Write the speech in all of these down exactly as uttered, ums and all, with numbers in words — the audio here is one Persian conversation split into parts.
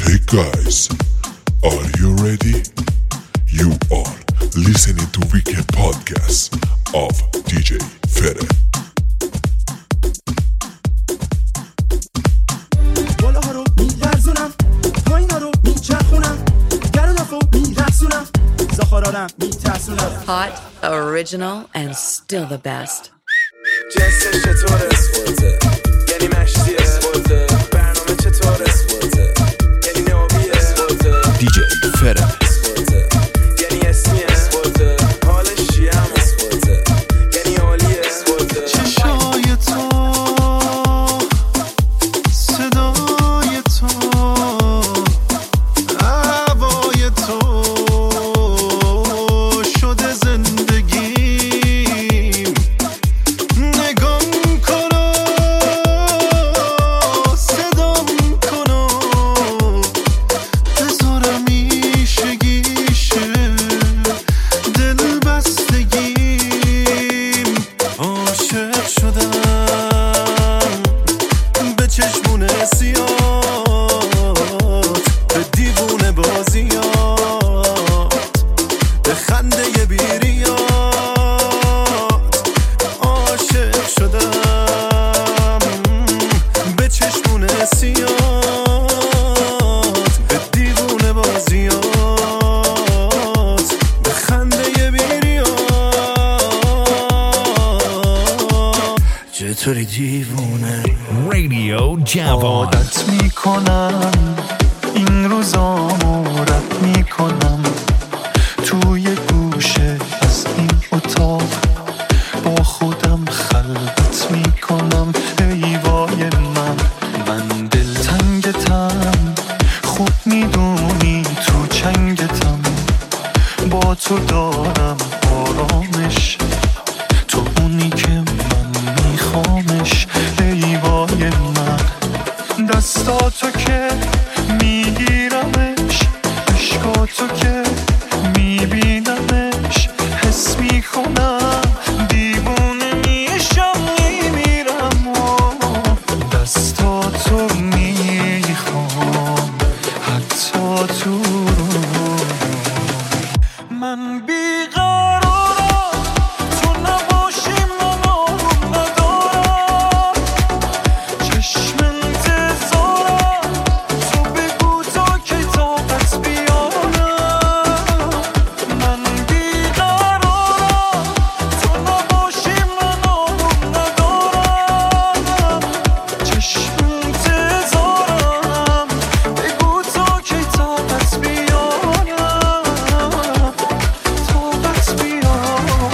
Hey guys, are you ready? You are listening to Weekend Podcast of دی جی Fere. بالا ها رو میلرزونم، پایینا رو میچرخونم، گر و دافو میرسونم، زخارارم میترسونم. Hot, original, and still the best. جنسش چطوره؟ اسپورته یعنی مشتیه اسپورته برنامه چطوره؟ اسپورته یعنی نوبیه اسپورته دی جی Fere اسپورته یعنی اسمیه اسپورته حالش چیه هم اسپورته یعنی عالیه اسپورته چشای تو صدای تو هوای تو شده زندگیم نگام کنو صدام کنو بذارم ایشگیشه دل بستگیم عاشق شدم به چشمون سیاد به دیوونه بازیات به خنده بیریات عاشق شدم به چشمون سیاد به دیوونه بازیات به خنده بیریات چطوری دیوونه Radio Java. عادت میکنم این روزامو رد میکنم توی گوشه از این اتاق با خودم خلوت میکنم ای وای من من دلتنگتم خوب میدونی تو چنگتم با تو دارم آرامش تو اونی که من میخوامش ای وای من دستاتو که میگیرمش عشقاتو که میبینمش حس میکنم دیوونه میشم میمیرم دستاتو میخوام حتی تو من بیقرارم تو نباشی من آروم ندارم چشم انتظارم تو بگو تا که طاقت بیارم من بیقرارم تو نباشی من آروم ندارم چشم انتظارم بگو تا که طاقت بیارم طاقت بیارم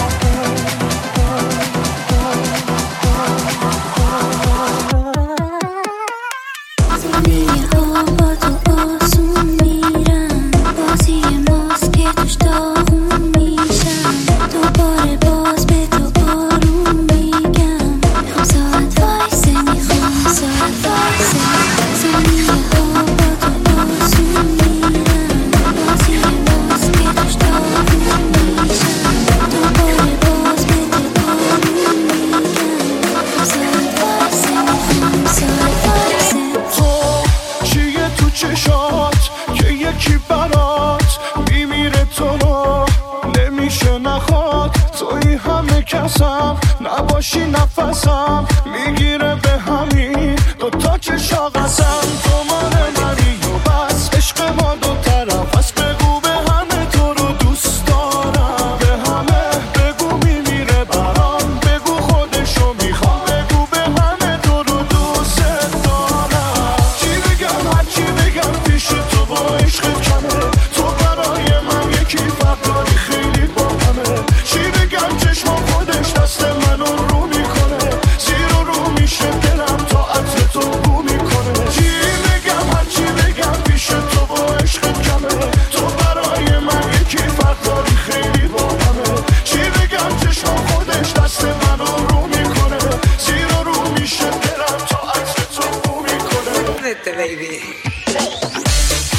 زمین آبا تو آسون میرن بازی ماست که توش داغون میشن دوباره باز به تو آروم میگم میخوام ساعت وایسه میخوام ساعت وایسه زمین آبا تو آسون میرن بازی ماست که توش داغون میشن دوباره باز به تو آروم میگم میخوام ساعت وایسه میخوام ساعت وایسه تو چیه تو چشات که یکی برات میمیره تو رو نمیشه نخواد توی همه کسم نباشی نفسم میگیره به همین دوتا چشا قسم تو مال منی و بس عشق ما دو طرف از بگو به همه تو رو دوست دارم به همه بگو میمیره برام بگو خودشو میخوام بگو به همه تو رو دوست دارم چی بگم هر چی بگم پیش تو با عشق کمه تو برای من یکی فرق داری خیلی با همه چی بگم چشم خودش دست منو رو میکنه زیر و رو میشه دلم تا عطر تو بو میکنه چی بگم هر چی بگم پیش تو با عشق کمه تو برای من یکی فرق داری خیلی با همه چی بگم چشم خودش دست منو رو میکنه زیر و رو میشه دلم تا عطر تو بو میکنه Baby.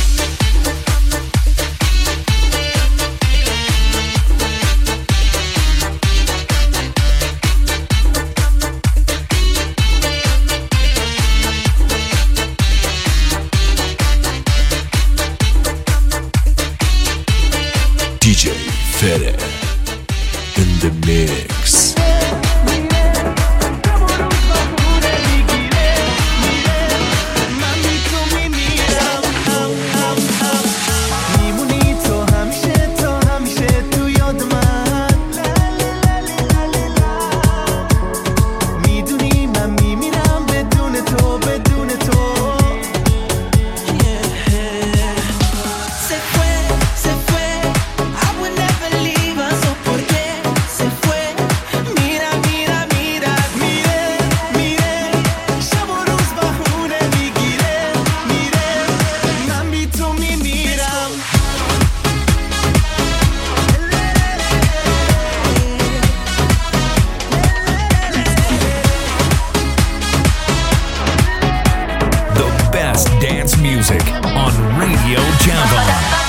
on Radio Java.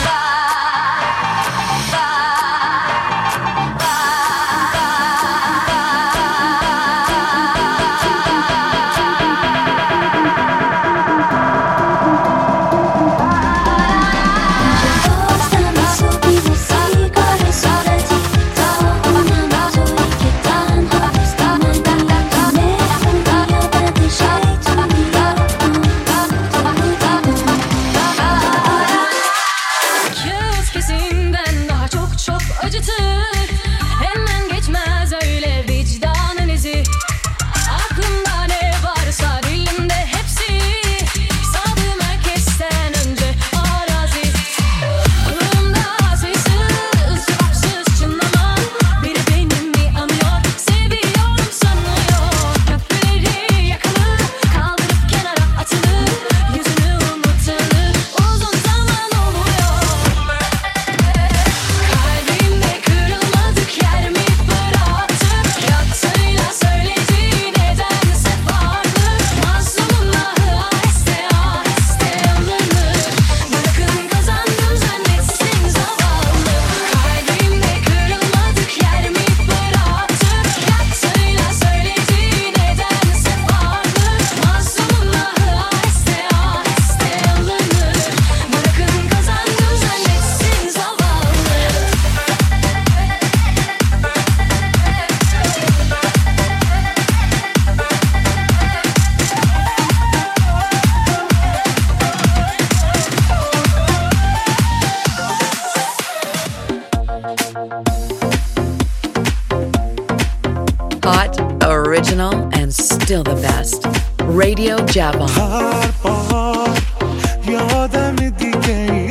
Hot, original, and still the best. Radio Java. هر بار یادم دیگه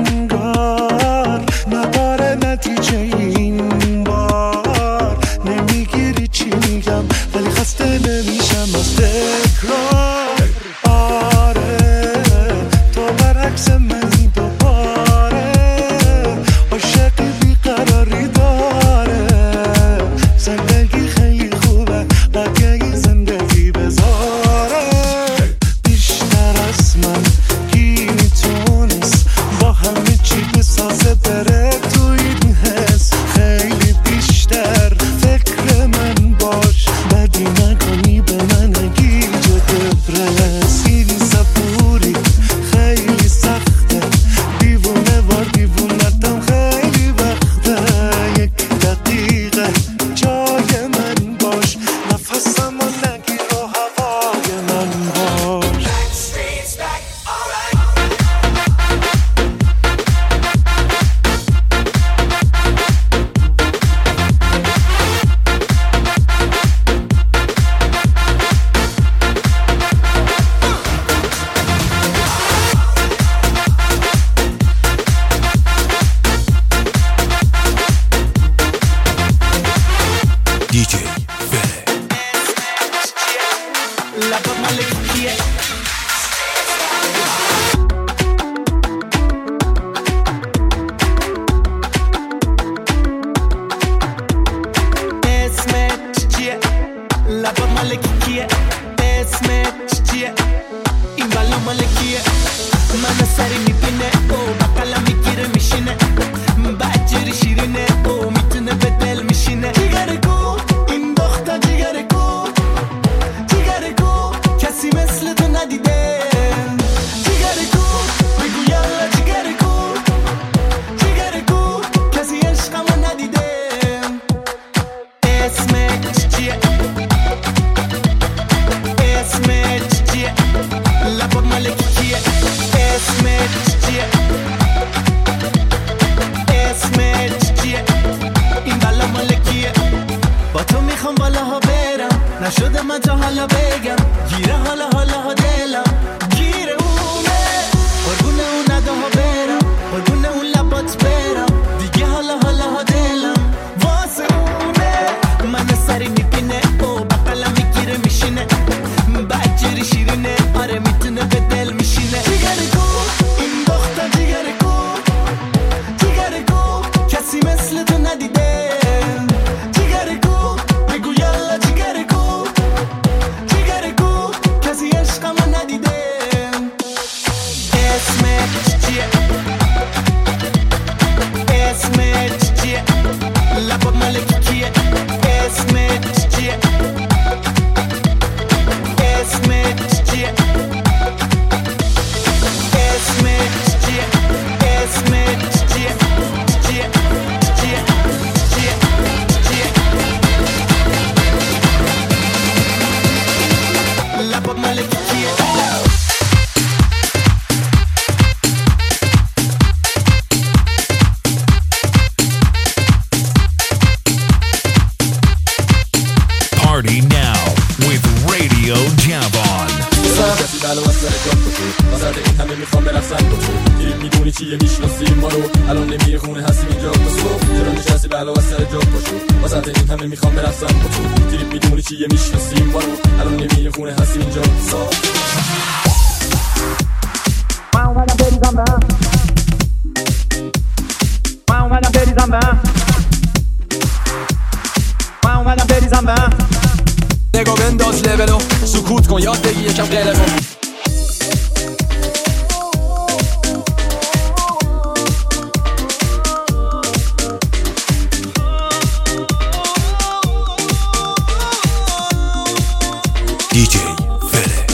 انگار نداره نتیجه این بار نمیگیری چی میگم ولی خسته نمیشم از تکرار آره تو برعکس منی دوباره عاشقی بیقراری داره زندگی خیلی خوبه بقیه زندگی بذاره بیشتر از من کی میتونست با همه چی بسازه بره تو این حس خیلی بیشتر فکر من باش بدی نکنی به من اگی جو دپرس این صبوری خیلی سخته دیوونه وار دیوونتم خیلی وقته یک دقیقه جای من باش نفسم و نگیر و هوای من باش دی جی Fere. La forma le quiere اسمت چیه لبات مال کیه اسمت چیه این بالا مال کیه من سری میبینه او بقلا میگیره میشینه بچری شیرینه او میتونه به دل میشینه جیگر گو این دختر جیگر گو جیگر گو کسی مثل تو ندیده جیگر گو بگو یالا جیگر گو جیگر گو کسی عشقمو ندیده اسمت چیه اسمت چیه لبات مال کیه اسمت چیه اسمت چیه این بالا مال کیه با تو میخوام بالاها برم نشده من تا حالا بگم گیره حالا حالا ها دلم گیره اونه قربونه اون نداها برم قربونه اون لبات برم دیگه حالا حالا ها دلم واسه اونه من سری میبینه او بقلا میگیره میشینه بچری شیرینه آره میتونه به دل میشینه جیگر گو این دختر جیگر گو جیگر گو کسی مثل تو ندیده جیگر گو بگو یالا جیگر گو جیگر گو کسی چیه اسمت چیه لبات مال کیه اسمت چیه اسمت چیه اسمت چیه اسمت چیه چیه چیه چیه چیه لبات مال کیه Party now with Radio Javon. کسی بلا واسه جام بشو واسه این همه میخوام برقصم با تو دیرید میدونی چیه میشناسیم ما رو الان نمیره خونه هستیم اینجا با صبح چرا نشستی بلا واسه جام بشو واسه این همه میخوام برقصم با تو دیرید میدونی چیه میشناسیم ما رو الان نمیره خونه هستیم اینجا با صبح من اومدم بریزم به هم من اومدم بریزم به هم من اومدم بریزم به هم نگاه بنداز لولو سکوت کن یاد بگی یکم غیره کن دیجی فره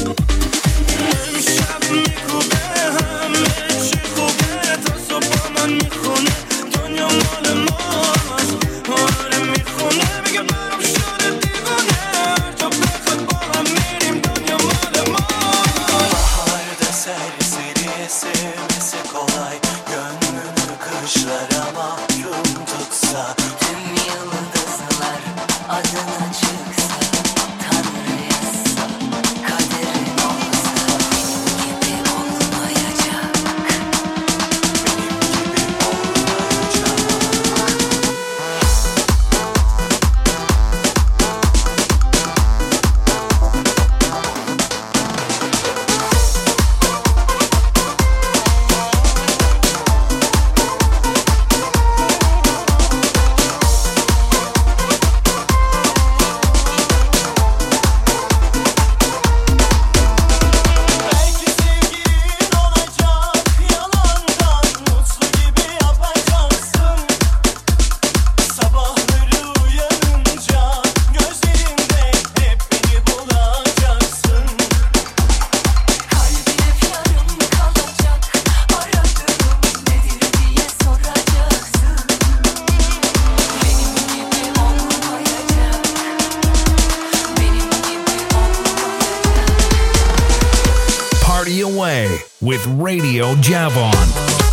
Away with Radio Javon.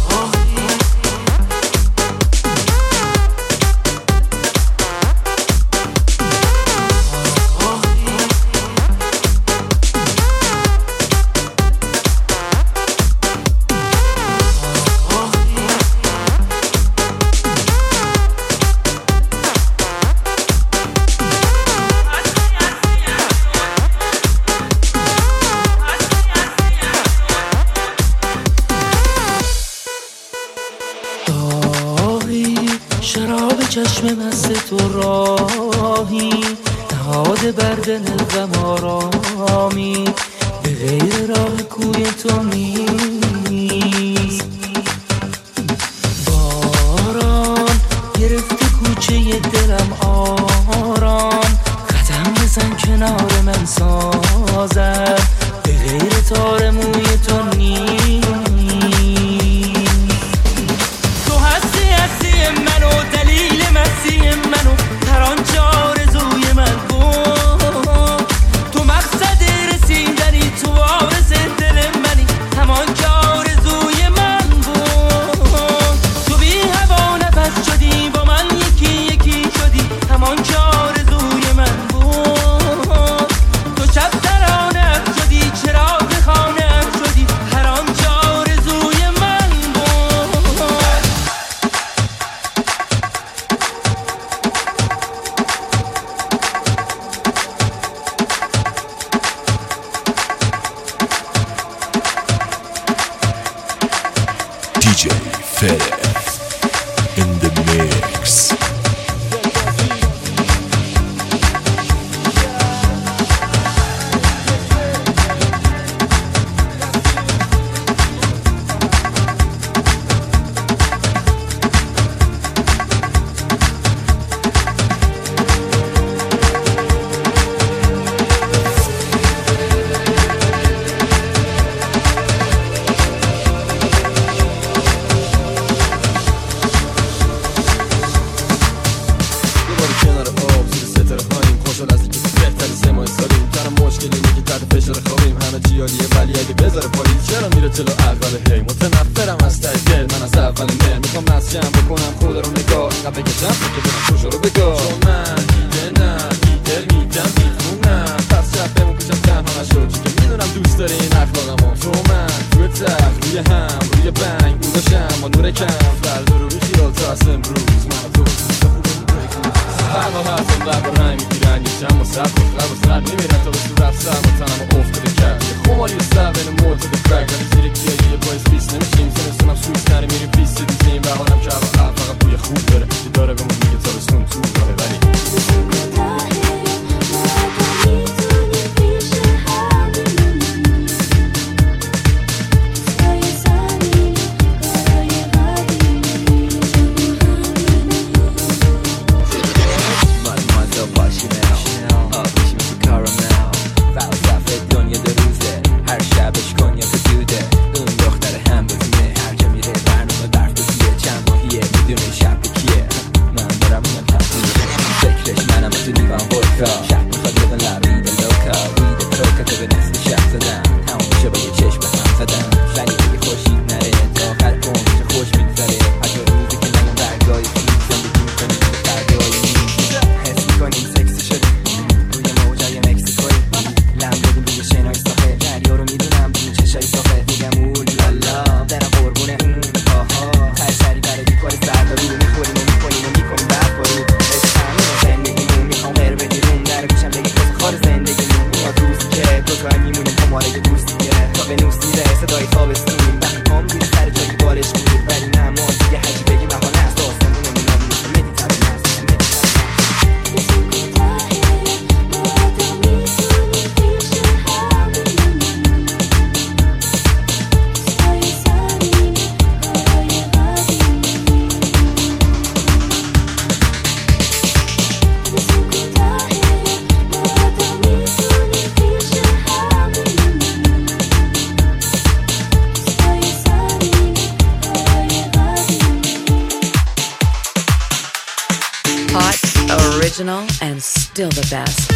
چشم مست تو راهی نهاده بر دل غم آرامی به غیر راه کوی تو نیست باران گرفته کوچه دلم آرام قدم بزن کنار من سازم به غیر تار موی تو نیست تو هستی هستی منو دلیل مسیح منو هر آنچه آرزوی من بود تو مقصد رسیدنی تو آرز دل منی همان که آرزوی من بود تو بی هوا نفس شدی با من یکی یکی شدی همان که آرزوی من بود تو شب ترانه شدی چراغ خانه شدی هر آنچه آرزوی من بود دیجی فره in the mix. جلو اول هی متنفرم از ته دل من از اول مل میخوام مسجم بکنم خود رو نگاه اینقدر بکشم که برم شوشو رو بگاه چون من دیگه نه دیگه میدم میخونم پس شب بمون پیشم تنها نشد چون که میدونم دوست داری این اخلاقمو تو من توی تخت روی هم روی بنگ بوداشم با نور کم فردا رو بیخیال تا از امروز من تو هوا هستم در با رنگ میگیرن یه شم و سب لب و سر نمیرن تا به صورت سر و تنم و افتاده کرد یه خماری و سر بین موت و دفرک ولی زیر کیایی یه باعث بیست نمیشیم سنستونم سویس نره میریم بیست دیزیم بهارم که هوا فقط بوی خوب داره که داره به من میگه تابستون تو راه ولی Original and still the best.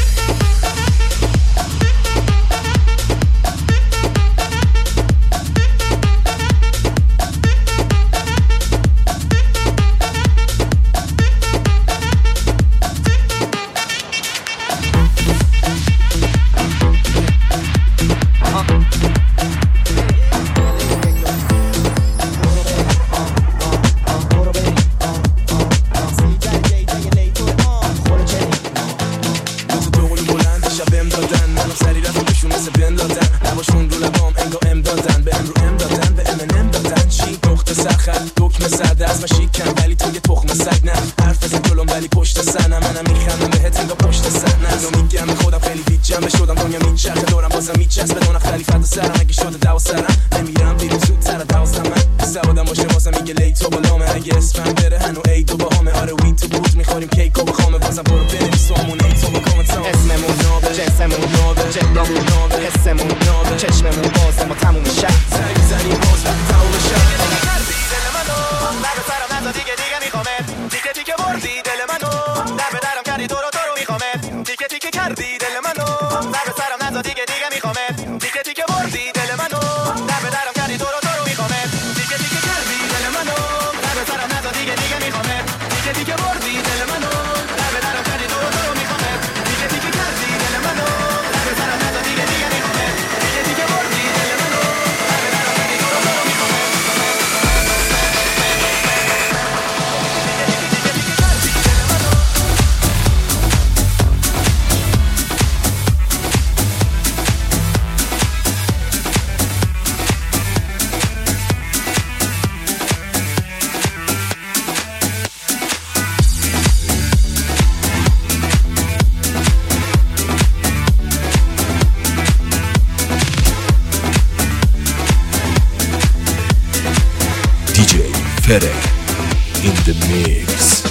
in the mix.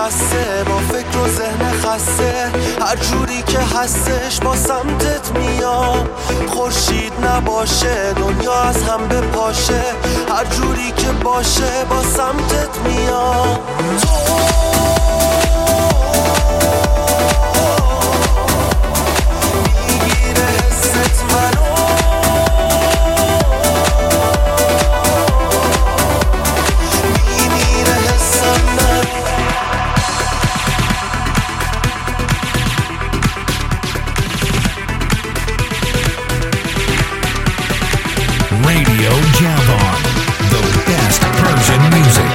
بسته با فکر و ذهن خسته، هر جوری که هستش با سمتت میام. خورشید نباشه دنیا از هم بپاشه، هر جوری که باشه با سمتت میام. تو میگیره حست منو، میمیره حسم من. Radio Javon, the best Persian music.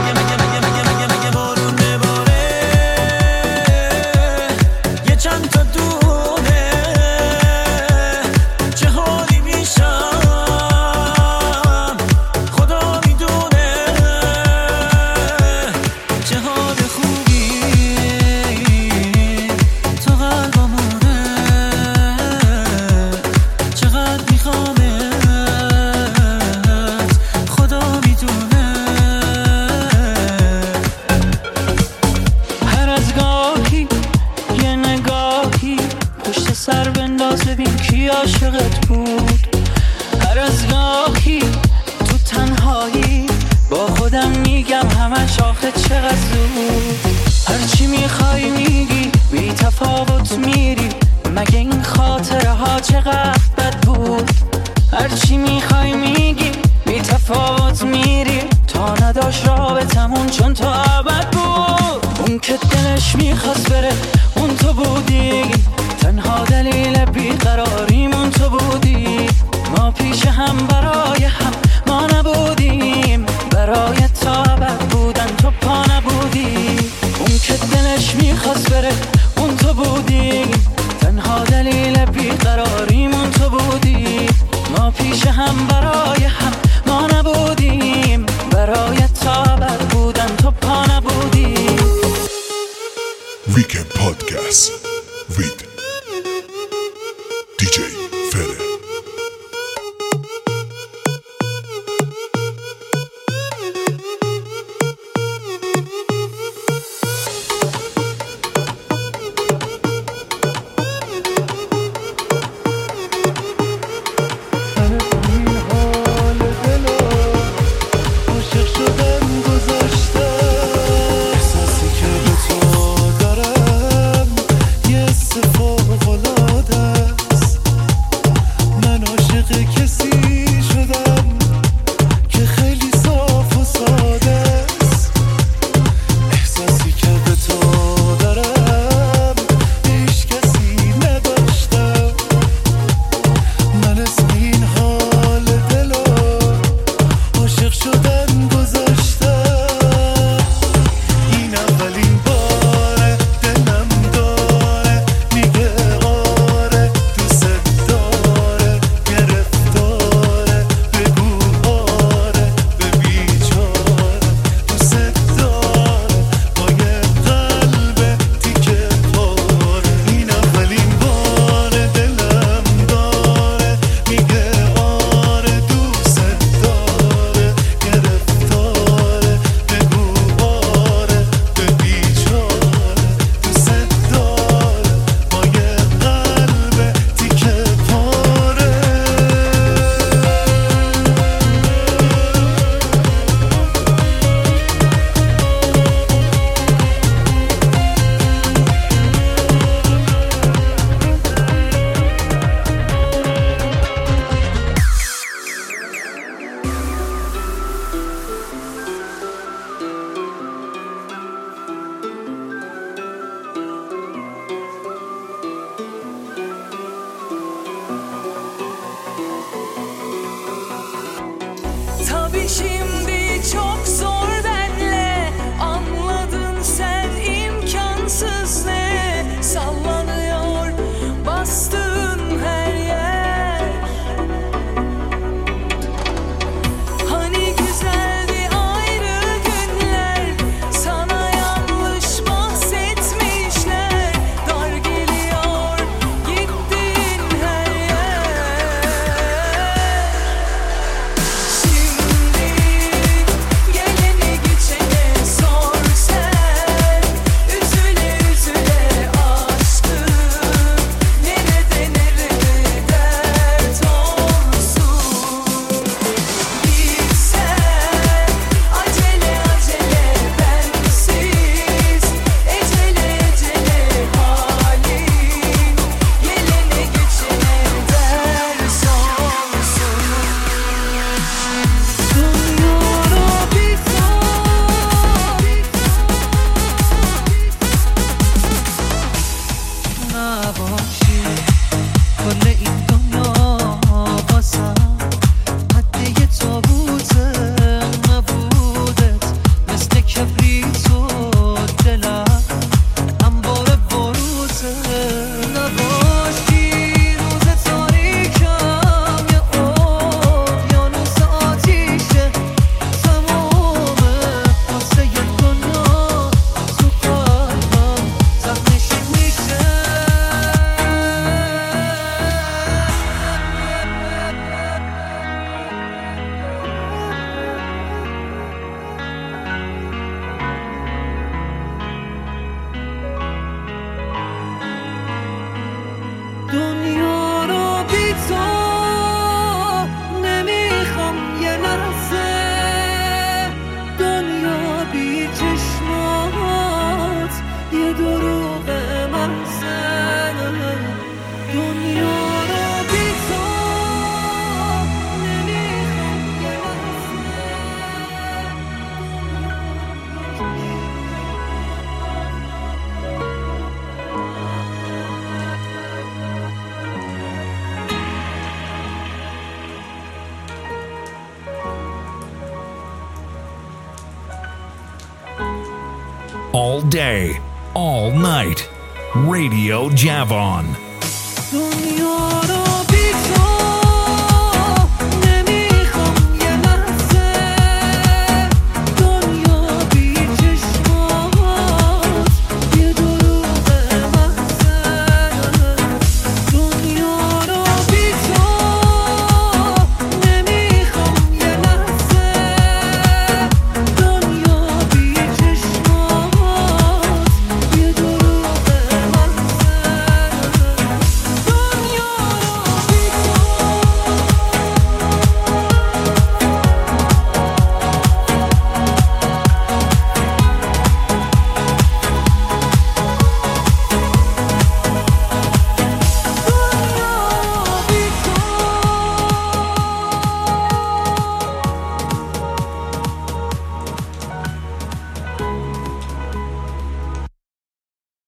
Weekend Podcast with دی جی Fere. all day, all night. Radio Javon. دنیا